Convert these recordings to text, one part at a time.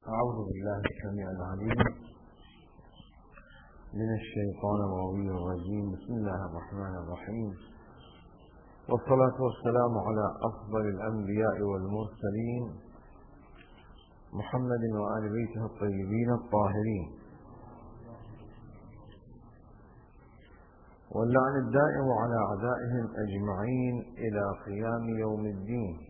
أعوذ بالله السميع العليم من الشيطان الرجيم. بسم الله الرحمن الرحيم، والصلاة والسلام على أفضل الأنبياء والمرسلين محمد وآل بيته الطيبين الطاهرين، واللعن الدائم على أعدائهم أجمعين إلى قيام يوم الدين.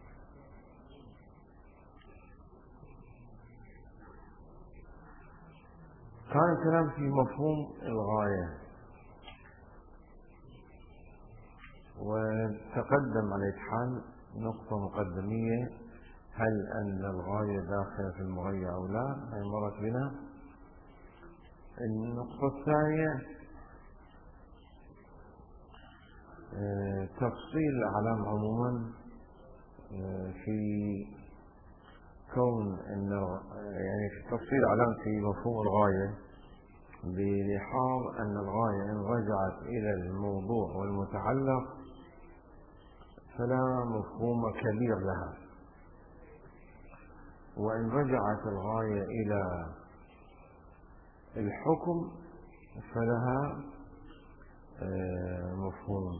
كان الكلام في مفهوم الغاية، وتقدم على حال نقطة مقدمية: هل أن الغاية داخلة في المغاية أو لا؟ هي مرت بنا. النقطة الثانية تفصيل الأعلام عموما في كون في تفصيل الأعلام في مفهوم الغاية، بلحاظ أن الغاية إن رجعت إلى الموضوع والمتعلق فلا مفهوم كبير لها، وإن رجعت الغاية إلى الحكم فلها مفهوم.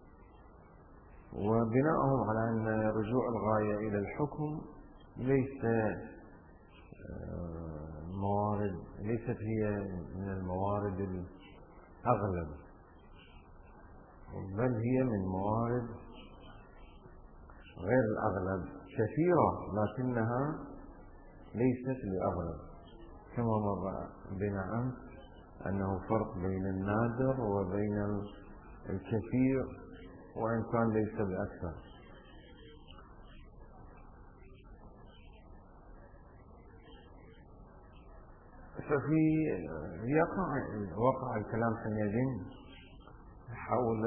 وبناءهم على أن رجوع الغاية إلى الحكم ليست هي من الموارد الأغلب، بل هي من موارد غير الأغلب كثيرة، لكنها ليست الأغلب، كما مر بنا أمس أنه فرق بين النادر وبين الكثير، وإن كان ليس بأكثر. ففي وقع الكلام حينئذ حول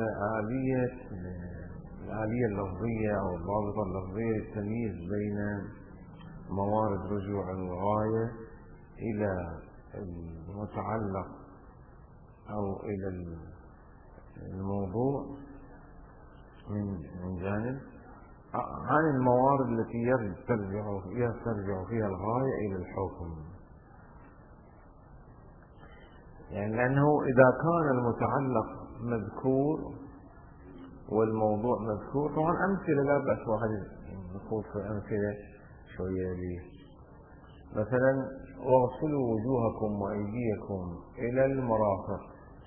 الآلية اللفظية أو الضابطة اللفظية للتمييز بين موارد رجوع الغاية إلى المتعلق أو إلى الموضوع من جانب، عن الموارد التي ترجع فيها الغاية إلى الحكم. لأنه إذا كان المتعلق مذكور والموضوع مذكور، طبعا أمثلة لا بأس واحد نقول في أمثلة شوية لي، مثلا: واغسلوا وجوهكم وأيديكم إلى المرافق.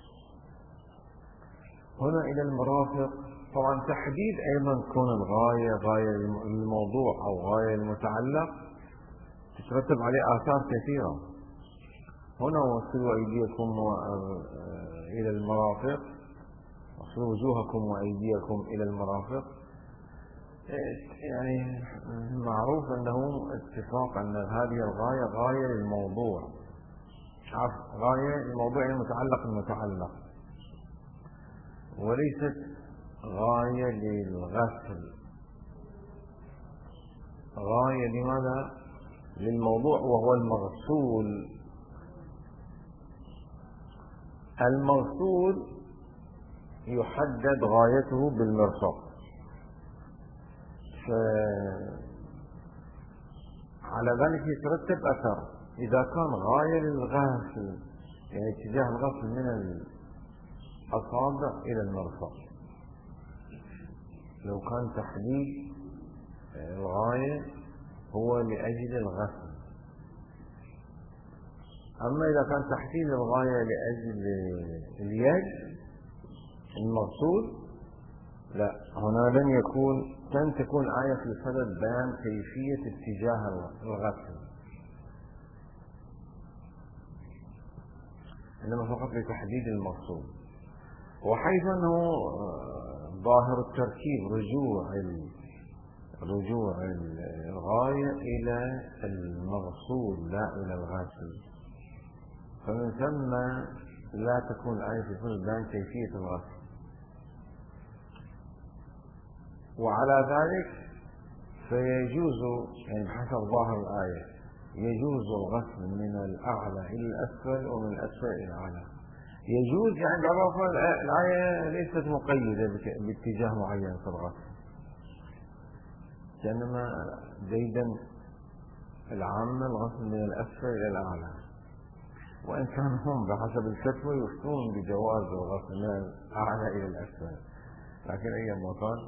هنا إلى المرافق طبعا تحديد أيضا كون غاية الموضوع أو غاية المتعلق تترتب عليه آثار كثيرة. هنا وصلوا أيديكم إلى المرافق، وصلوا وجوهكم وأيديكم إلى المرافق، معروف أنه اتفاق أن هذه الغاية غاية للموضوع، غاية الموضوع المتعلق، وليست غاية للغسل. غاية لماذا؟ للموضوع، وهو المغسول. المغسول يحدد غايته بالمرفق، على ذلك يترتب أثر. إذا كان غاية للغسل اتجاه الغسل من الأصابع إلى المرفق، لو كان تحديد الغاية هو لأجل الغسل. أما إذا كان تحديد الغاية لأجل اليد المغسول، لا، هنا لن تكون آية في صدد بيان كيفية اتجاه الغسل، إنما فقط لتحديد المغسول. وحيث أنه ظاهر التركيب رجوع الغاية إلى المغسول لا إلى الغاسل، فمن ثم لا تكون آية في صدد بيان كيفية الغسل. وعلى ذلك فيجوز بحسب ظاهر الآية يجوز الغسل من الأعلى إلى الأسفل ومن الأسفل إلى الأعلى. يجوز بعض الآية ليست مقيدة باتجاه معين في الغسل، إنما زيدا العامة الغسل من الأسفل إلى الأعلى، وإن كان هم بحسب الفتوى يفتون بجواز الغسل من الأعلى إلى الأسفل، لكن أي مكان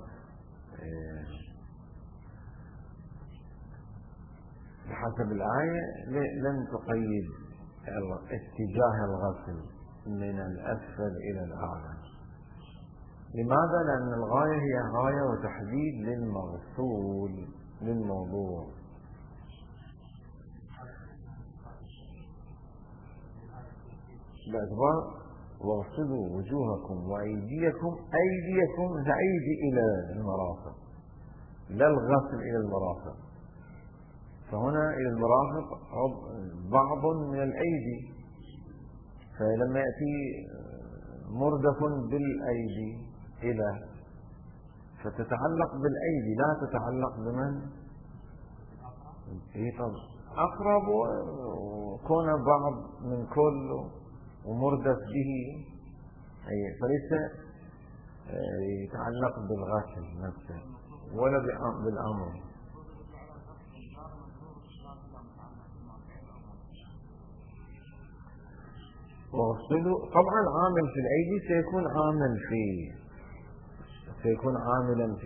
بحسب الآية لم تقيد اتجاه الغسل من الأسفل إلى الأعلى. لماذا؟ لأن الغاية هي غاية وتحديد للمغسول للموضوع. باعتبار واغسلوا وجوهكم وأيديكم، أيديكم الأيدي إلى المرافق، لا الغسل إلى المرافق، فهنا إلى المرافق بعض من الأيدي، فلما يأتي مردف بالأيدي إلى فتتعلق بالأيدي لا تتعلق بمن أقرب، وكون بعض من كل ومردف به فليس يتعلق بالغسل نفسه ولا بالأمر. وغسلوا طبعا عامل في الأيدي سيكون عاملا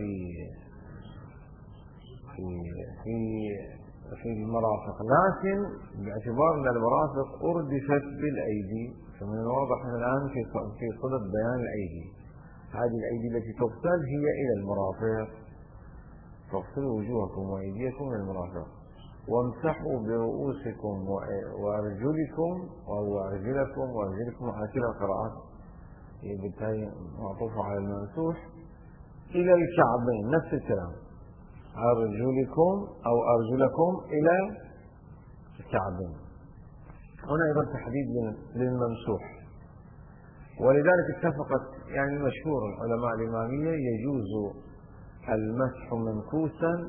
في المرافق، لكن باعتبار أن المرافق أردفت بالأيدي فمن الواضح الآن في صدد بيان الأيدي. هذه الأيدي التي تغسل هي إلى المرافق، تغسلوا وجوهكم وأيديكم إلى المرافق، وامسحوا برؤوسكم وأرجلكم وأرجلكم على كلا القراءات، بالتالي معطوفة على الممسوح إلى الكعبين، نفس الكلام، أرجلكم أو أرجلكم إلى الكعبين. هنا أيضا تحديد للممسوح، ولذلك اتفقت يعني مشهور العلماء الإمامية يجوز المسح منكوسا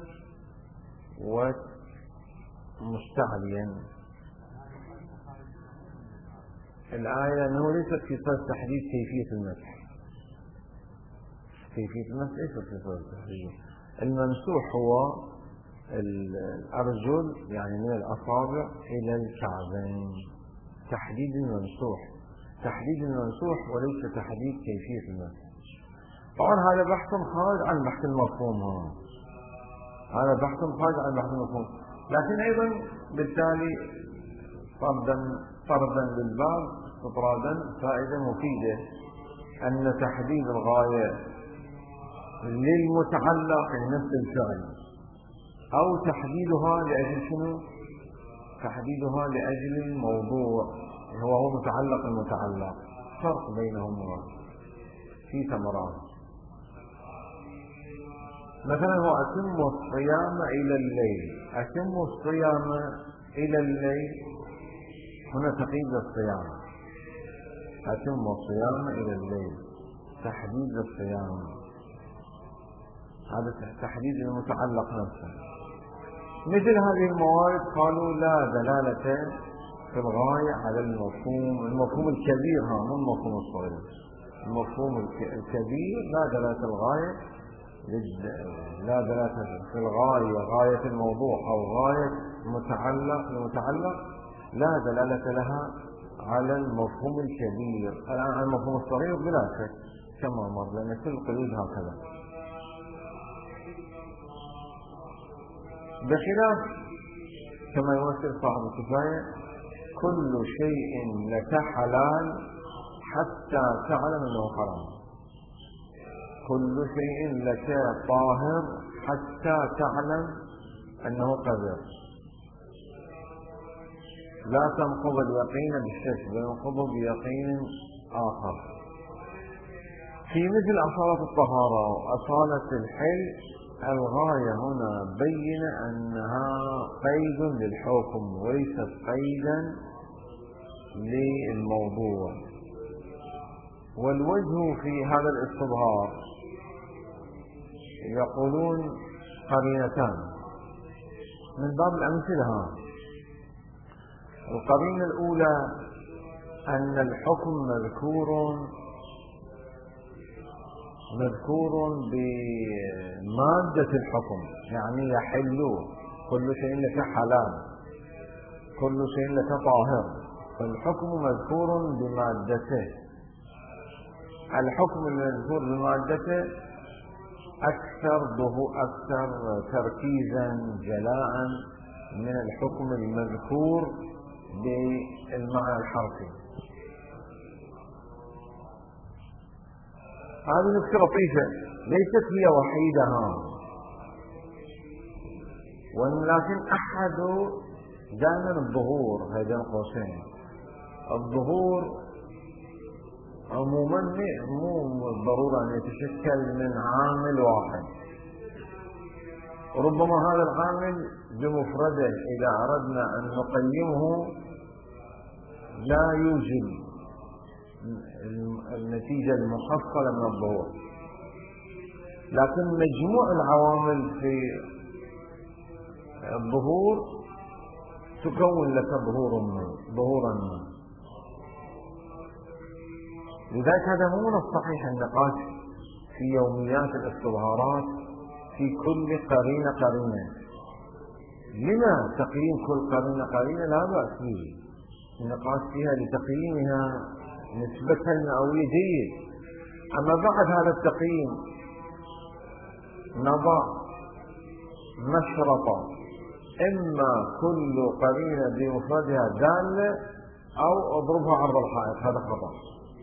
ومستعليا. الآية أنه ليست في صدد تحديد كيفية المسح، ليست في صدد تحديد. الممسوح هو الأرجل يعني من الأصابع إلى الكعبين، تحديد الممسوح وليس تحديد كيفية المسح. طبعا هذا بحث خارج عن بحث المفهوم، لكن أيضا بالتالي طردا للباب استطرادا فائدة مفيدة أن تحديد الغاية للمتعلق نفس الفعل أو تحديدها لأجل شنو؟ تحديدها لأجل الموضوع هو المتعلق، فرق بينهما في ثمرات. مثلا هو أتم الصيام إلى الليل، هنا تقييد الصيام، أتم الصيام إلى الليل، تحديد الصيام، هذا تحديد المتعلق نفسه. مثل هذه الموارد قالوا لا دلالة في الغاية على المفهوم الكبير، مو المفهوم الصغير، المفهوم الكبير لا دلالة الغاية، لا دلالة في الغاية غاية الموضوع أو غاية المتعلق لا دلالة لها على المفهوم الكبير. الآن على المفهوم الصغير بلا شك كما مر، لأن كل القيود هكذا، بخلاف كما يمثل صاحب الكفاية كل شيء لك حلال حتى تعلم أنه حرام، كل شيء لك طاهر حتى تعلم أنه قذر. لا تنقض اليقين بالشك بل ينقض بيقين آخر. في مثل أصالة الطهارة وأصالة الحل الغاية هنا بين أنها قيد للحكم وليست قيدا للموضوع. والوجه في هذا الاستظهار يقولون قرينتان من باب الأمثلة. القرينة الأولى أن الحكم مذكور بمادة الحكم، يعني يحل كل شيء لك حلال، كل شيء لك طاهر، فالحكم مذكور بمادته. الحكم المذكور بمادته أكثر تركيزا جلاء من الحكم المذكور بالمعنى الحرفي. هذه نكتة لطيفة ليست هي وحيدها، ولكن أحد دائما الظهور، هذين قوسين، الظهور عموما مو ضرورة أن يتشكل من عامل واحد، ربما هذا العامل بمفرده إذا أردنا أن نقيمه لا يوجد النتيجة المحصلة من الظهور، لكن مجموع العوامل في الظهور تكون لك ظهورا ما. لذلك هذا مو من الصحيح النقاش في يوميات الاستظهارات في كل قرينة. لما تقييم كل قرينة لا بأس به، النقاش فيها لتقييمها نسبتها المئوية جيد. أما بعد هذا التقييم نضع مشرطة، إما كل قرينة بمفردها دالة أو اضربها عرض الحائط، هذا خطأ.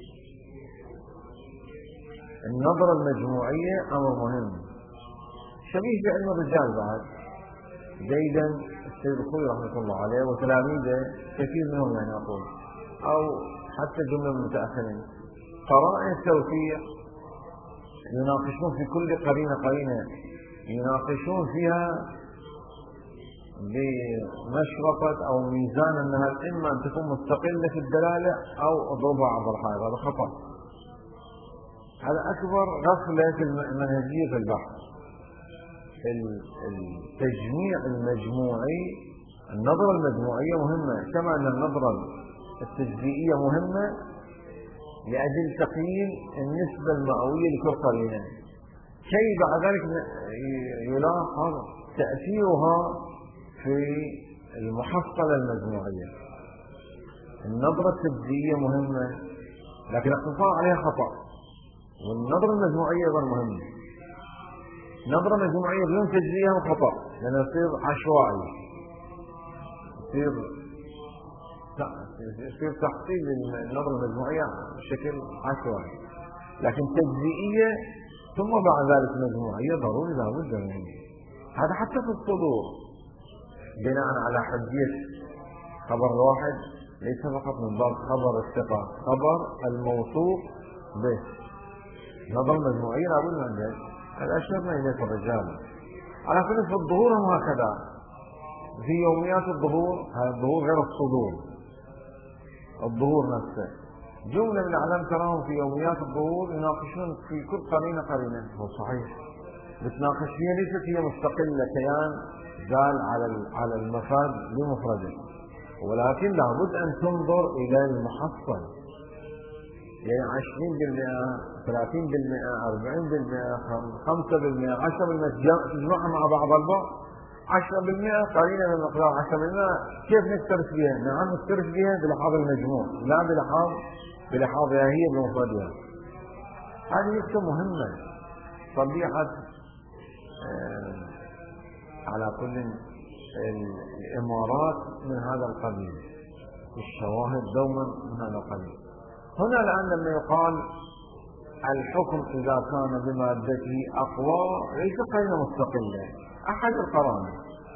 النظرة المجموعية أمر مهم شبيه بعلم الرجال بعد جيدا. السيد الخوي رحمة الله عليه وتلاميذه كثير منهم يعني أقول، أو حتى جملة من المتأخرين، قرائن توثيق يناقشون في كل قرينة يناقشون فيها بمشرطة أو ميزان أنها إما أن تكون مستقلة في الدلالة أو اضربها عبر الحائط، هذا خطأ. هذا أكبر غفلة في المنهجية في البحث. التجميع المجموعي، النظرة المجموعية مهمة كما أن النظرة التجزئية مهمة لأجل تقييم النسبة المئوية لكل قرينة. شيء بعد ذلك يلاحظ تأثيرها في المحصلة المجموعية. النظرة التجزئية مهمة لكن الاقتصار عليها خطأ، والنظرة المجموعية أيضا مهمة. نظرة مجموعية بدون تجزئة خطأ، لأنه يصير عشوائي، يصير تحصيل النظرة المجموعية بشكل عشوائي. لكن تجزئية ثم بعد ذلك مجموعية ضروري لابد منه. هذا حتى في الصدور بناء على حجية خبر الواحد، ليس فقط من باب خبر الثقة، خبر الموثوق به. نظرة مجموعية لابد من ذلك. الأشرنا إليك الرجال على كل في الظهور هم هكذا في يوميات الظهور. هذا الظهور غير الصدور، الظهور نفسه جملة من الأعلام تراهم في يوميات الظهور يناقشون في كل قرينة. هو صحيح بتناقش هي ليست هي مستقلة كيان دال على المفاد بمفرده، ولكن لابد أن تنظر إلى المحصل، يعني 20%، 30%، 40%، 5%، 10% تجمعها مع بعض البعض. 10% قليلة من مقدار 10%، كيف نكترث بها؟ نعم نكترث بها بلحاظ المجموع، لا بلحاظها هي بمفردها. هذه نقطة مهمة. طبيعة على كل الإمارات من هذا القبيل، الشواهد دوما من هذا القبيل. هنا الآن لما يقال الحكم إذا كان بمادته أقوى ليس قرينة مستقلة، أحد القرائن.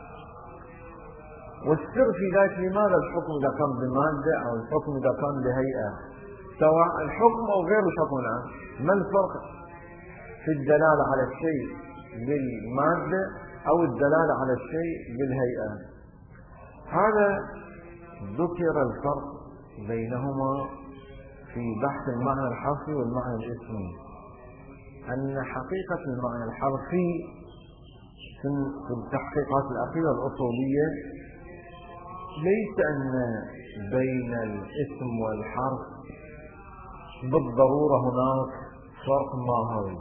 والسر في ذلك لماذا الحكم إذا كان بمادة أو الحكم إذا كان بهيئة، سواء الحكم أو غير الحكم الآن، ما الفرق في الدلالة على الشيء بالمادة أو الدلالة على الشيء بالهيئة؟ هذا ذكر الفرق بينهما في بحث المعنى الحرفي والمعنى الاسمي، أن حقيقة المعنى الحرفي في التحقيقات الأخيرة الأصولية ليس أن بين الاسم والحرف بالضرورة هناك فرق ماهوي.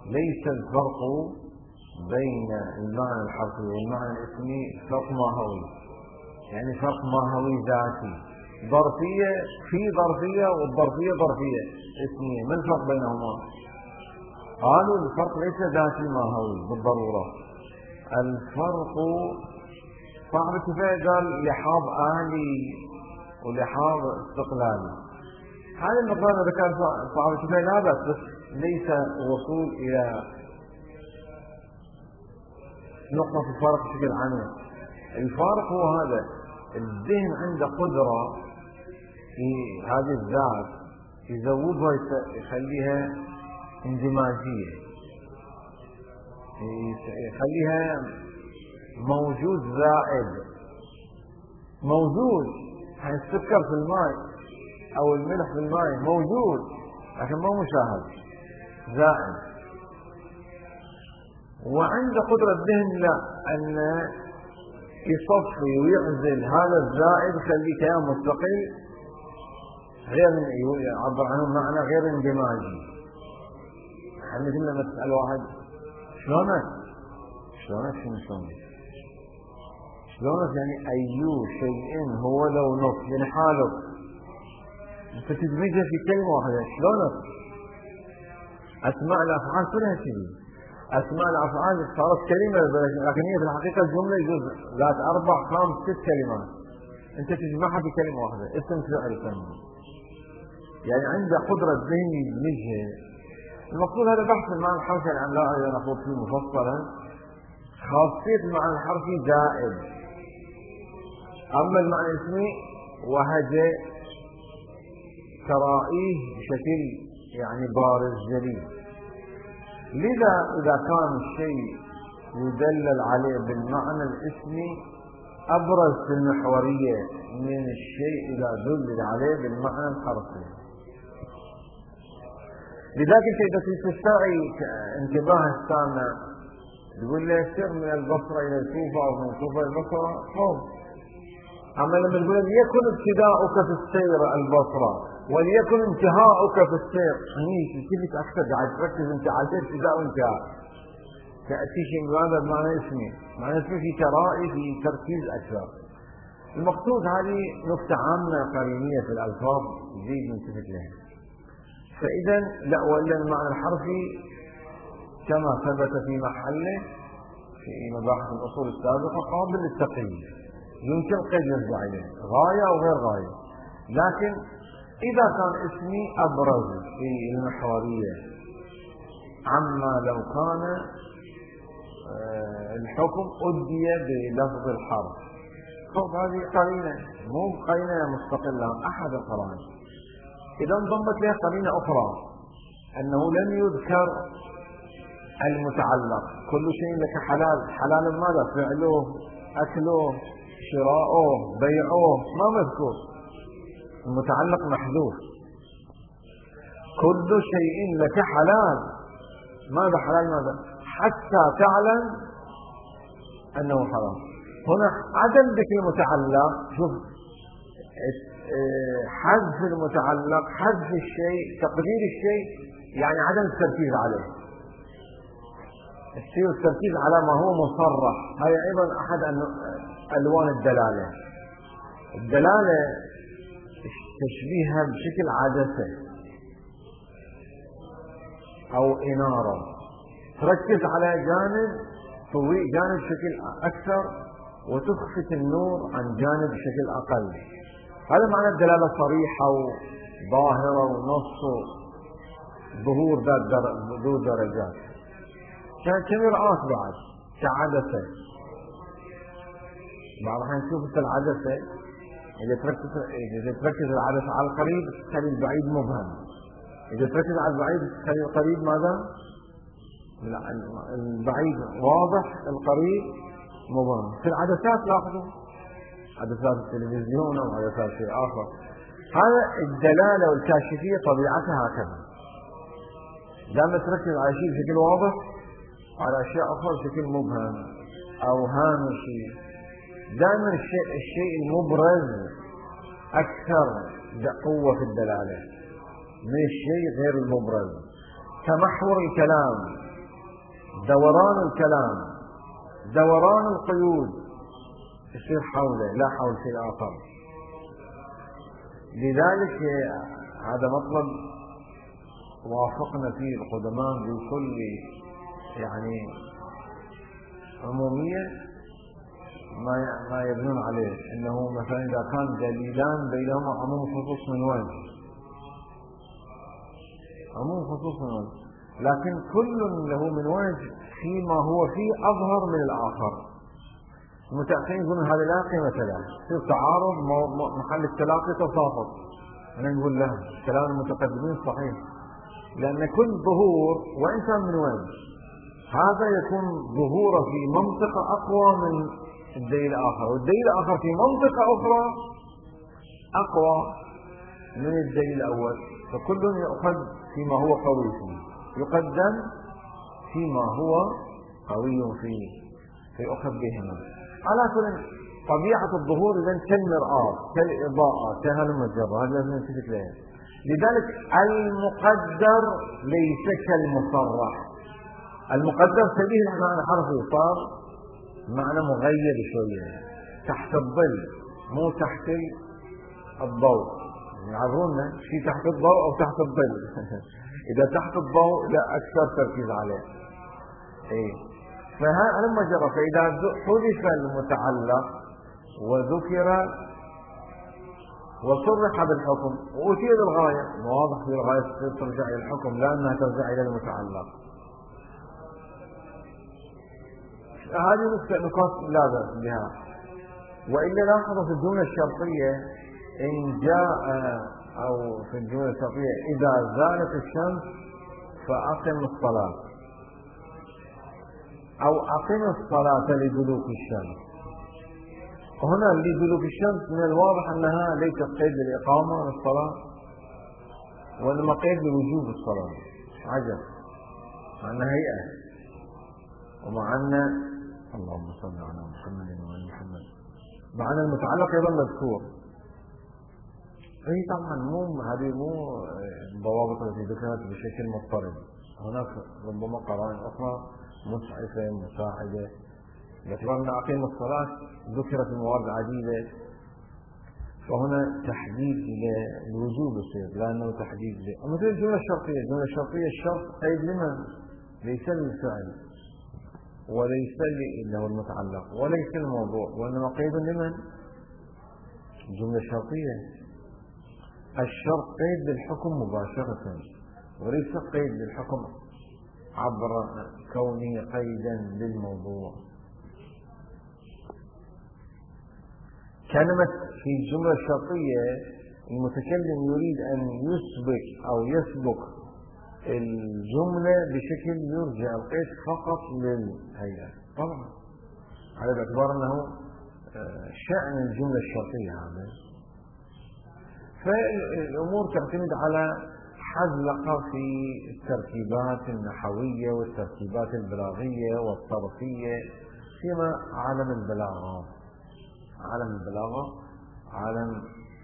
ليس الفرق بين المعنى الحرفي والمعنى الاسمي فرق ماهوي، يعني فرق ماهوي ذاتي. ظرفية في ظرفية والظرفية ظرفية اسمية، ما الفرق بينهما؟ قالوا الفرق ليس ذاتي ماهوي بالضرورة، الفرق صاحب الكفاية قال لحاظ آلي ولحاظ استقلالي. هذا المقدار ذكر صاحب الكفاية لا بأس، بس ليس وصول إلى نقطة الفرق بشكل عميق. الفارق هو هذا، الذهن عنده قدرة في هذه الذات يزودها يخليها اندماجية، يخليها موجود زائد، موجود. يعني السكر في الماء أو الملح في الماء موجود لكن ما مشاهد، زائد. وعنده قدرة الذهن لا أن يصفي ويعزل هذا الزائد يخليه كيان مستقل غير يعبر عنه معنى غير اندماجي. يعني مثل لما تسأل واحد شلونك؟ شلونك يعني أي شيء هو لونك، يعني حالك أنت تدمجها في كلمة واحدة. شلونك؟ أسماء الأفعال كلها كذي، أسماء الأفعال صارت كلمة لكن هي في الحقيقة الجملة يجوز ذات 4 5 6 كلمات، أنت تجمعها في كلمة واحدة، اسم فعل كلمة. يعني عنده قدرة ذهن يدمجها. المقصود هذا بحث المعنى الحرفي الآن لا أريد أن أخوض فيه مفصلا. خاصية المعنى الحرفي زائد، أما المعنى الاسمي وهج ترائيه بشكل يعني بارز جلي. لذا إذا كان الشيء يدلل عليه بالمعنى الاسمي أبرز في المحورية من الشيء إذا دلل عليه بالمعنى الحرفي. لذلك إذا تستدعي انتباه السامع تقول له سر من البصرة إلى الكوفة أو من الكوفة إلى البصرة قوم. أما لما تقول ليكن ابتداؤك في السير البصرة وليكن انتهاؤك في السير، كيف أكثر قاعد تركز أنت على ابتداء وانتهاء. تأتي شيء هذا بمعنى اسمي، معنى اسمي في ترائي في تركيز أكثر. المقصود هذه نقطة عامة قرينية في الألفاظ يجب نلتفت لها. فإذا لا، ولا المعنى الحرفي كما ثبت في محله في مباحث الأصول السابقة قابل للتقييد، يمكن قيد يرجع إليه غاية أو غير غاية. لكن إذا كان اسمي أبرز في المحورية عما لو كان الحكم أدي بلفظ الحرف، هذه قرينة مو قرينة مستقلة، أحد القرائن. إذا انضمت لها قرينة أخرى أنه لم يذكر المتعلق، كل شيء لك حلال، حلال ماذا؟ فعله، أكله، شراؤه، بيعه ما مذكور، المتعلق محذوف. كل شيء لك حلال، ماذا حلال ماذا؟ حتى تعلم أنه حرام. هنا عدم ذكر المتعلق، شوف حذف المتعلق، حذف الشيء، تقدير الشيء، يعني عدم التركيز عليه. الشيء والتركيز على ما هو مصرح، هذا أيضا أحد ألوان الدلالة. الدلالة تشبيهها بشكل عدسة أو إنارة، تركز على جانب تضيء جانب بشكل أكثر وتخفت النور عن جانب بشكل أقل. هذا معنى الدلالة صريحة وظاهرة ونص ظهور ذو درجات. كمرآة بعد كعدسة، بعض الأحيان نشوف العدسة إذا تركز العدسة على القريب تخلي البعيد مبهم، إذا تركز على البعيد تخلي القريب ماذا؟ البعيد واضح، القريب مبهم. في العدسات لاحظوا عدسات التلفزيون أو عدسات شيء آخر، هذا الدلالة والكاشفية طبيعتها هكذا، دائما تركز على شيء بشكل واضح على أشياء أخرى بشكل مبهم أو هامشي. دائما الشيء المبرز أكثر قوة في الدلالة من الشيء غير المبرز. كمحور الكلام دوران الكلام، دوران القيود يصير حوله لا حول شيء آخر. لذلك هذا مطلب وافقنا فيه القدماء بكل يعني عمومية ما يبنون عليه، انه مثلا اذا كان دليلان بينهما عموم خصوص من وجه، عموم خصوص من وجه، لكن كل له من وجه فيما هو فيه اظهر من الاخر. المتأخرين يقولون هذا لا قيمة له، يصير تعارض محل التلاقي تساقط. انا نقول له كلام المتقدمين صحيح، لان كل ظهور وان كان من وجه هذا يكون ظهوره في منطقة اقوى من الدليل الآخر، والدليل الآخر في منطقة أخرى أقوى من الدليل الأول، فكل يؤخذ فيما هو قوي فيه، يقدم فيما هو قوي فيه فيؤخذ بهما. على كل طبيعة الظهور إذن كالمرآة كالإضاءة كهلم الجرة، هذا لازم نلتفت له. لذلك المقدر ليس كالمصرح. المقدر شبيه المعنى حرفي، صار معنى مغير شوية، تحت الظل مو تحت الضوء. يعرفونا شيء تحت الضوء أو تحت الظل. إذا تحت الضوء لا أكثر تركيز عليه. إيه، فهذا لما جرى، فإذا حذف المتعلق وذكر وصرح بالحكم وأتي للغاية، واضح في الغاية ترجع إلى الحكم لا أنها ترجع إلى المتعلق. هذه نقاط لا بأس بها. وإلا لاحظوا في الجملة الشرطية إن جاء أو في الجملة الشرطية إذا زالت الشمس فأقم الصلاة، أو أقم الصلاة لدلوك الشمس. وهنا لدلوك الشمس من الواضح أنها ليست قيد للإقامة للصلاة، وإنما قيد لوجوب الصلاة. عجب، مع أنها هيئة، ومع أن اللهم صل على محمد وعلى محمد، مع أن المتعلق أيضا مذكور. أي طبعا هذه مو الضوابط التي ذكرت بشكل مضطرب، هناك ربما قرائن أخرى مسعفة مساعدة. باعتبار أن أقيم الصلاة ذكرت الموارد عديدة، فهنا تحديد للوجوب يصير لأنه تحديد مثل الجملة الشرطية. الجملة الشرطية الشرط قيد لمن؟ ليس للفعل وليس له المتعلق وليس الموضوع، وإنما قيد لمن؟ الجملة الشرطية الشرط قيد للحكم مباشرة، وليس قيد للحكم عبر كونه قيدا للموضوع. كلمة في الجملة الشرطية المتكلم يريد أن يسبق أو يسبق الجملة بشكل يرجع القيد فقط للهيئة، طبعا على باعتبار أنه شأن الجملة الشرطية هذا. فالأمور تعتمد على حذلقة في التركيبات النحوية والتركيبات البلاغية والطرفية. فيما عالم البلاغة، عالم البلاغة عالم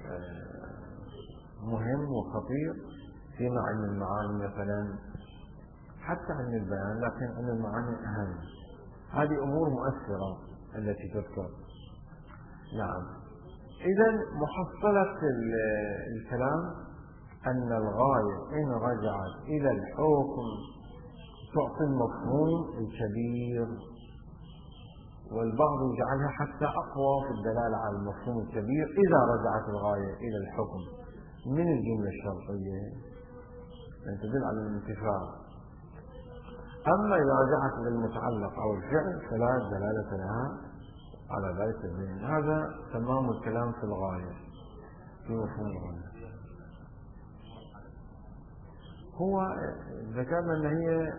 مهم وخطير فيما علم المعاني مثلا، حتى علم البيان، لكن علم المعاني أهم. هذه أمور مؤثرة التي تذكر. نعم، إذن محصلة الكلام أن الغاية إن رجعت إلى الحكم تعطي المفهوم الكبير، والبعض يجعلها حتى أقوى في الدلالة على المفهوم الكبير إذا رجعت الغاية إلى الحكم من الجملة الشرطية أن تدل على الانتفاع. أما إذا رجعت إلى المتعلق أو الفعل فلا دلالة لها على ذلك الذهن. هذا تمام الكلام في الغاية، في مفهوم الغاية. هو ذكرنا أن هي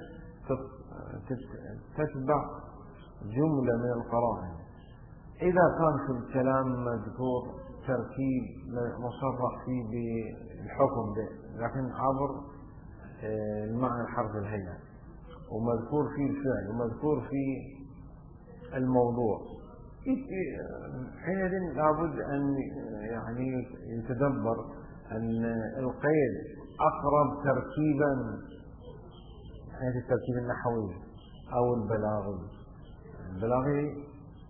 تتبع جملة من القرائن. إذا كان في الكلام مذكور تركيب مصرح فيه بالحكم لكن عبر المعنى الحرف الهيئة، ومذكور فيه الفعل ومذكور فيه الموضوع، حينئذ لابد أن يعني يتدبر أن القيد أقرب تركيبا، يعني التركيب النحوي أو البلاغي. البلاغي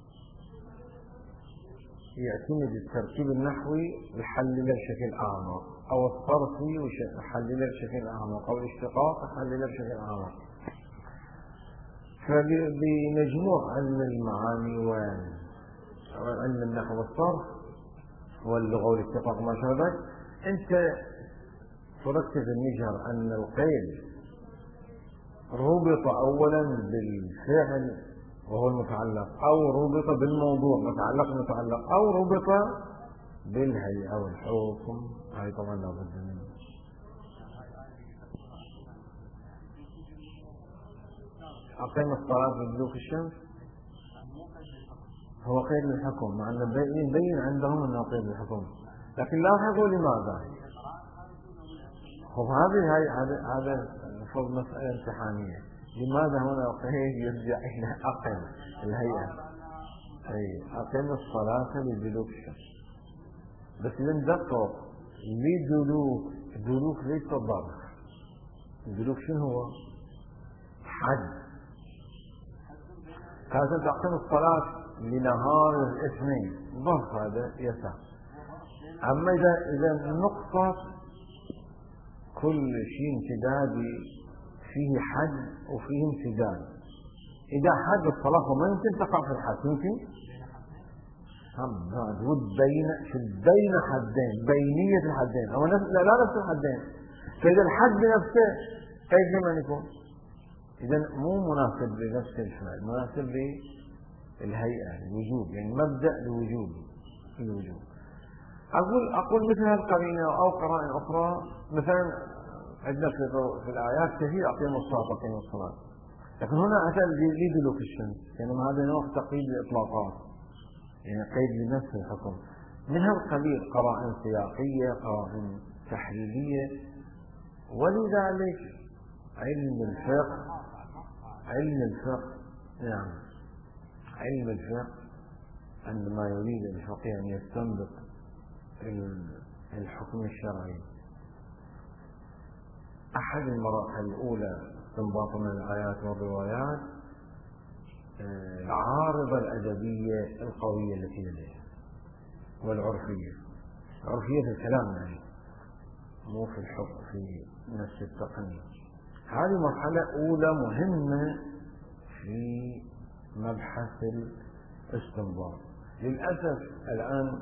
يعتمد التركيب النحوي يحلله بشكل أعمق، أو الصرفي يحلله بشكل أعمق، أو الاشتقاق يحلله بشكل أعمق. فبمجموع علم المعاني وعلم النحو والصرف واللغة والاشتقاق ما شابه ذلك، أنت تركز المجهر أن القيد ربط أولا بالفعل وهو المتعلق، أو ربط بالموضوع متعلق، أو ربط بالهيئة والحكم. هذه طبعا لا بد منه. أقيم الصلاة بدلوك الشمس هو قيد للحكم، مع أن يبين عندهم أنه قيد للحكم، لكن لاحظوا لماذا. هذا المفروض مسألة امتحانية. لماذا هنا القيد يرجع إلى أقم الهيئة؟ أي أقم الصلاة لدلوك الشمس. بس إذا ندقق دلوك ليس ظرف. دلوك شنو هو؟ حد. كانت أقم الصلاة لنهار الاثنين ظرف، هذا يسع. أما إذا نقطة كل شيء امتدادي فيه حد وفيه امتداد. إذا حد الصلاة وما يمكن تقع في الحد، يمكن بين حدين، بينية الحدين أو لا نفس الحدين. فإذا الحد بنفسه كيف لمن يكون؟ إذا مو مناسب لنفس الفعل، مناسب للهيئة الوجوب، يعني مبدأ الوجوب. أقول مثل هالقرينة أو قرائن أخرى. مثلا عندنا في الآيات كثير أقيموا الصلاة، لكن هنا أتى لدلوك الشمس، يعني هذا نوع تقييد الإطلاقات، يعني قيد لنفس الحكم. من هالقبيل قرائن سياقية، قرائن تحليلية. ولذلك علم الفقه عندما يريد الفقيه أن يستنبط الحكم الشرعي، أحد المراحل الأولى استنباط من الآيات والروايات العارضة الأدبية القوية التي لديه، والعرفية في الكلام، يعني مو في الحكم في نفس التقنية. هذه مرحلة أولى مهمة في مبحث الاستنباط. للأسف الآن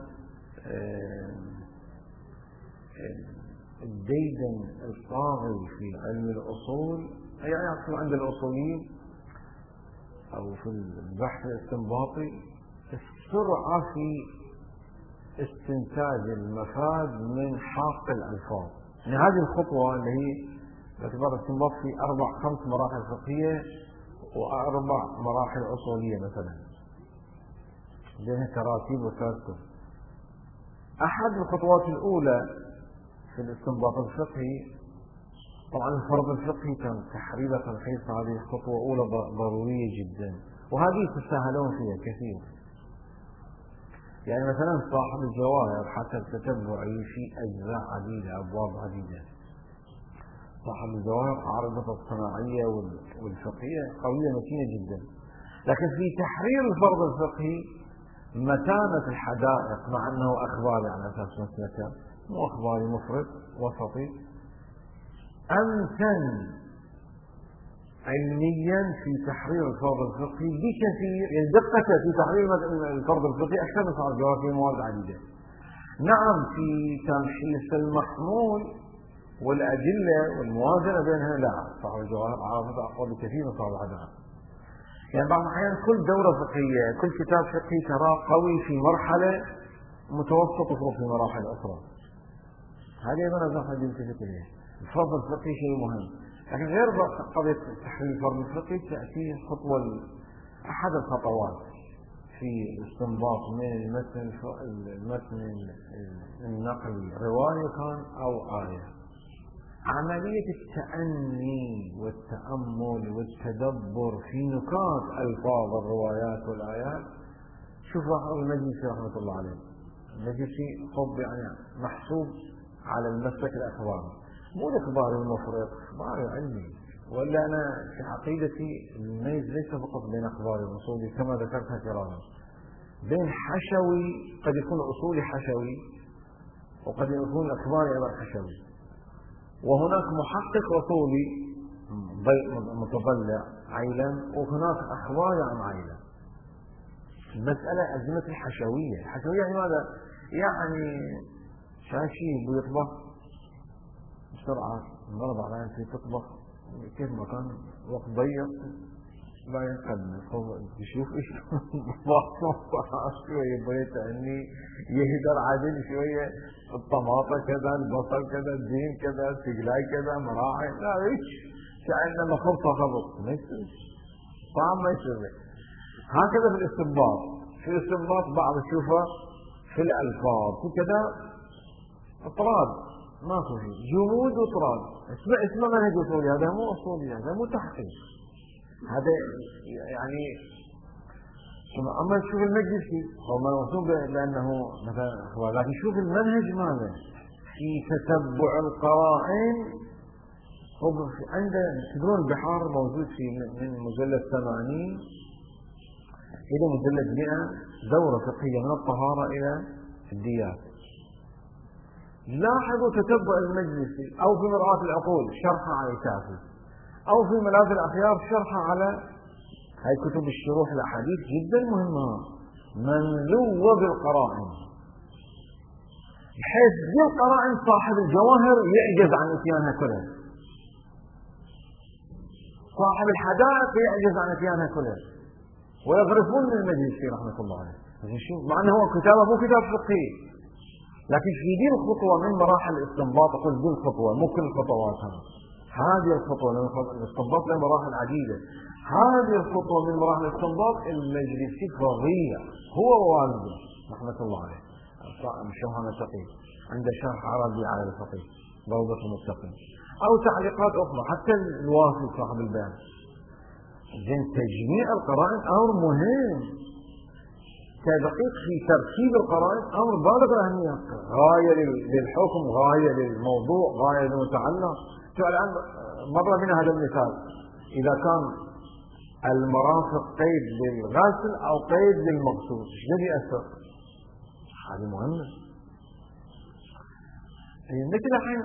الديدن الطاغي في علم الأصول، يعني يحصل عند الأصوليين أو في البحث الاستنباطي السرعة في استنتاج المفاد من حاق الألفاظ. يعني هذه الخطوة اللي هي باعتبار الاستنباط في 4-5 مراحل فقهية و4 مراحل أصولية مثلا، بينها تراتيب وترتب. أحد الخطوات الأولى في الاستنباط الفقهي، طبعا الفرض الفقهي كان تحرير تلخيص هذه الخطوة أولى ضرورية جدا، وهذه تساهلون فيها كثير. يعني مثلا صاحب الجواهر حسب تتبعي في أجزاء عديدة، أبواب عديدة. صاحب الجواهر عارضة الصناعية والفقهية قوية متينة جدا، لكن في تحرير الفرض الفقهي متانة الحدائق، مع أنه أخباري على أساس مسلكة، مو أخباري مفرط وسطي، أمتن علميا في تحرير الفرض الفقهي بكثير. يعني دقته في تحرير الفرض الفقهي أكثر من صاحب الجواهر في مواد عديدة. نعم، في تمحيص المحمول والأدلة والموازنة بينها لا، صاحب الجواهر عارضة أقوى بكثير من صاحب الحدائق. يعني بعض الأحيان كل دورة فقهية، كل كتاب فقهي تراه قوي في مرحلة، متوسط في مراحل أخرى. هذه أيضا لازم يلتفت إليها. الفرض الفقهي شيء مهم، لكن غير قضية تحليل الفرض الفقهي تأتي خطوة، أحد الخطوات في الاستنباط من المتن النقلي، رواية كان أو آية. عملية التأني والتأمل والتدبر في نكات ألفاظ الروايات والآيات. شوف المجلسي رحمة الله عليه، المجلسي خب يعني محسوب على المسلك الأخباري، مو الإخباري المفرط، إخباري علمي ولا أنا في عقيدتي الميز ليس فقط بين أخباري وأصولي كما ذكرتها كرامة، بين حشوي قد يكون أصولي حشوي وقد يكون أخباري أيضا حشوي، وهناك محقق أصولي متطلع عيلا وهناك أخباري عن عيلا. المسألة أزمة الحشوية. الحشوية يعني ماذا؟ يعني شاشي بيطبخ بسرعة انضرب على في تطبخ كيف ما كان وقت ضيق لا ينقدم تشوف ايش شوية بيت اني يهدر عدل شوية الطماطة كذا البصل كذا الدين كذا السجلاي كذا مراعي لا ايش كأنما خبطة خبط ما يصير طعم ما يصير. هكذا في الاستنباط. في الاستنباط بعض تشوفه في الألفاظ كذا اطراد ماكو شيء جمود وطراد اسمه منهج اصولي. هذا مو اصولي هذا مو تحقيق هذا يعني. اما تشوف المجلسي هو موصوف لانه مثلا هو لكن شوف المنهج ماذا في تتبع القرائن. هو عنده تدرون البحار موجود في من مجلد 80 الى مجلد 100 دورة فقهية من الطهارة الى الديات. لاحظوا تتبع المجلسي او في مرآة العقول شرحه على الكافي او في ملاذ الاخيار شرحه على هاي كتب الشروح الاحاديث جدا مهمة مملوءة بالقرائن بحيث ذي القرائن صاحب الجواهر يعجز عن اتيانها كلها، صاحب الحدائق يعجز عن اتيانها كلها ويغرفون من المجلسي رحمة الله عليه. مع انه هو كتابه مو كتاب فقهي لكن في دي الخطوة من مراحل الاستنباط. أقول دي الخطوة مو كل الخطوات هذه الخطوة لأن الاستنباط له مراحل عديدة. هذه الخطوة من مراحل الاستنباط المجلسي فظيع هو ووالده رحمة الله عليه الشوهان الفقيه عنده شرح عربي على الفقيه روضة المتقين أو تعليقات أخرى حتى الوافي صاحب البيان. زين تجميع القرائن أمر مهم، تدقيق في ترتيب القرائن أمر بالغ الأهمية، غاية للحكم غاية للموضوع غاية للمتعلق. شو الآن مر بنا هذا المثال إذا كان المرافق قيد للغسل أو قيد للمغسول ايش الذي يأثر؟ هذه مهمة. مثل الحين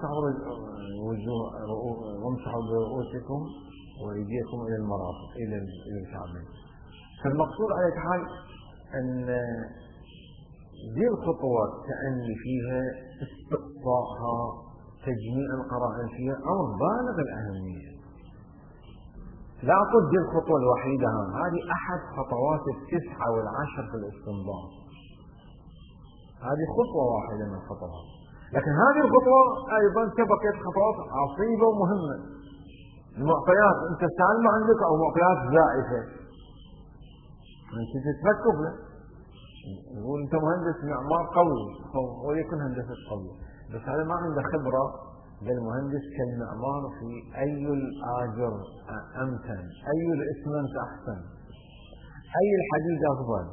وامسحوا برؤوسكم وأيديكم إلى المرافق إلى الكعبين. فالمقصود على حال أن ذي الخطوات تأني فيها استقصاءها تجميع القرائن فيها أمر بالغ الأهمية. لا أقول ذي الخطوة الوحيدة هذه أحد خطوات 9 و10 في الاستنباط. هذه خطوة واحدة من الخطوات لكن هذه الخطوة أيضا كبقية خطوات عصيبة ومهمة. المعطيات أنت تعلم عندك أو معطيات زائفة أنت تتفكر له يقول أنت مهندس معمار قوي هو يكون هندسة قوي بس هذا ما عنده خبرة للمهندس كالمعمار في أي الآجر أمتن أي الإسمنت أحسن أي الحديد أفضل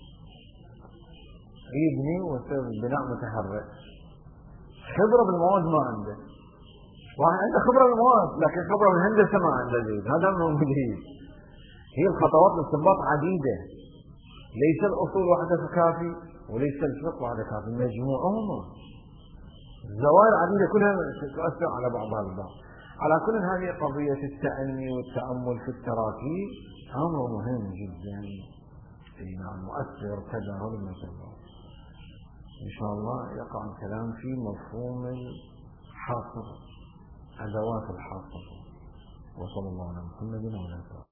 يبني ويصير بناء متحرك. خبرة بالمواد ما عنده. واحد عنده خبرة بالمواد لكن خبرة بالهندسة ما عنده زيد. هذا من المدهيش. هي الخطوات الاستنباط عديدة ليس الأصول وحدها كافي وليس الفقه وحدها كافي مجموعهما الزوايا عديدة كلها تؤثر على بعضها البعض. على كل هذه قضية التأني والتأمل في التراكيب أمر مهم جدا مؤثر كذا هو المسألة. إن شاء الله يقع الكلام في مفهوم الحاصر أدوات الحاصر. وصلى الله على محمد وعلى آله.